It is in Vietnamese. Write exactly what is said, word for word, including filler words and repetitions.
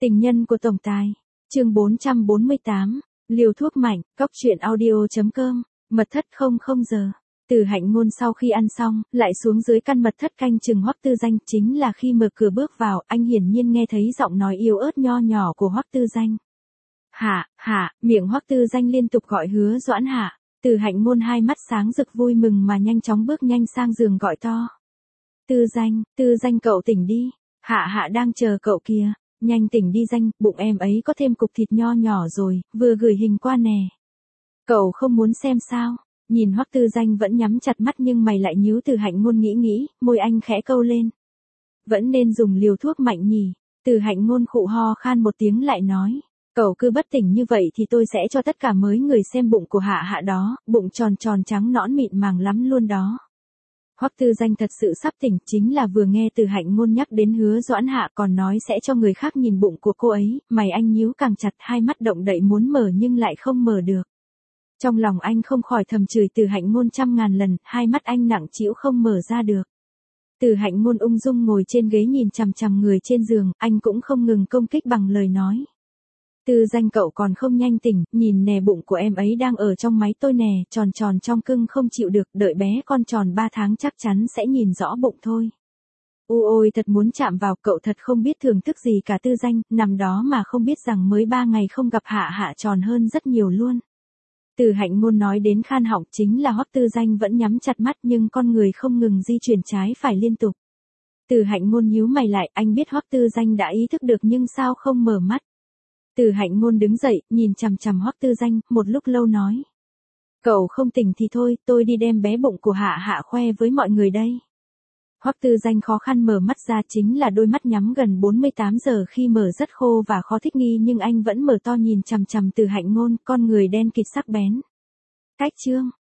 Tình nhân của tổng tài. Chương bốn trăm bốn mươi tám. Liều thuốc mạnh, cóc truyện audio.com. Mật thất không không giờ. Từ Hạnh Ngôn sau khi ăn xong, lại xuống dưới căn mật thất canh chừng Hoắc Tư Danh, chính là khi mở cửa bước vào, anh hiển nhiên nghe thấy giọng nói yếu ớt nho nhỏ của Hoắc Tư Danh. Hạ, hạ, miệng Hoắc Tư Danh liên tục gọi Hứa Doãn hạ. Từ Hạnh Ngôn hai mắt sáng rực vui mừng mà nhanh chóng bước nhanh sang giường gọi to. Tư Danh, Tư Danh cậu tỉnh đi, hạ hạ đang chờ cậu kìa. Nhanh tỉnh đi Danh, bụng em ấy có thêm cục thịt nho nhỏ rồi, vừa gửi hình qua nè. Cậu không muốn xem sao? Nhìn Hoắc Tư Danh vẫn nhắm chặt mắt nhưng mày lại nhíu. Từ Hạnh Ngôn nghĩ nghĩ, môi anh khẽ câu lên. Vẫn nên dùng liều thuốc mạnh nhỉ? Từ Hạnh Ngôn khụ ho khan một tiếng lại nói. Cậu cứ bất tỉnh như vậy thì tôi sẽ cho tất cả mới người xem bụng của hạ hạ đó, bụng tròn tròn trắng nõn mịn màng lắm luôn đó. Hoắc Tư Danh thật sự sắp tỉnh, chính là vừa nghe Từ Hạnh Ngôn nhắc đến Hứa Doãn hạ còn nói sẽ cho người khác nhìn bụng của cô ấy, mày anh nhíu càng chặt, hai mắt động đậy muốn mở nhưng lại không mở được. Trong lòng anh không khỏi thầm chửi Từ Hạnh Ngôn trăm ngàn lần, hai mắt anh nặng trĩu không mở ra được. Từ Hạnh Ngôn ung dung ngồi trên ghế nhìn chằm chằm người trên giường, anh cũng không ngừng công kích bằng lời nói. Tư Danh cậu còn không nhanh tỉnh, nhìn nè bụng của em ấy đang ở trong máy tôi nè, tròn tròn trong cưng không chịu được, đợi bé con tròn ba tháng chắc chắn sẽ nhìn rõ bụng thôi. U ôi thật muốn chạm vào, cậu thật không biết thưởng thức gì cả Tư Danh, nằm đó mà không biết rằng mới ba ngày không gặp hạ hạ tròn hơn rất nhiều luôn. Từ Hạnh Ngôn nói đến khan họng, chính là Hoắc Tư Danh vẫn nhắm chặt mắt nhưng con người không ngừng di chuyển trái phải liên tục. Từ Hạnh Ngôn nhíu mày lại, anh biết Hoắc Tư Danh đã ý thức được nhưng sao không mở mắt. Từ Hạnh Ngôn đứng dậy, nhìn chằm chằm Hoắc Tư Danh, một lúc lâu nói. Cậu không tỉnh thì thôi, tôi đi đem bé bụng của hạ hạ khoe với mọi người đây. Hoắc Tư Danh khó khăn mở mắt ra, chính là đôi mắt nhắm gần bốn mươi tám giờ khi mở rất khô và khó thích nghi nhưng anh vẫn mở to nhìn chằm chằm Từ Hạnh Ngôn, con người đen kịt sắc bén. Cách chương,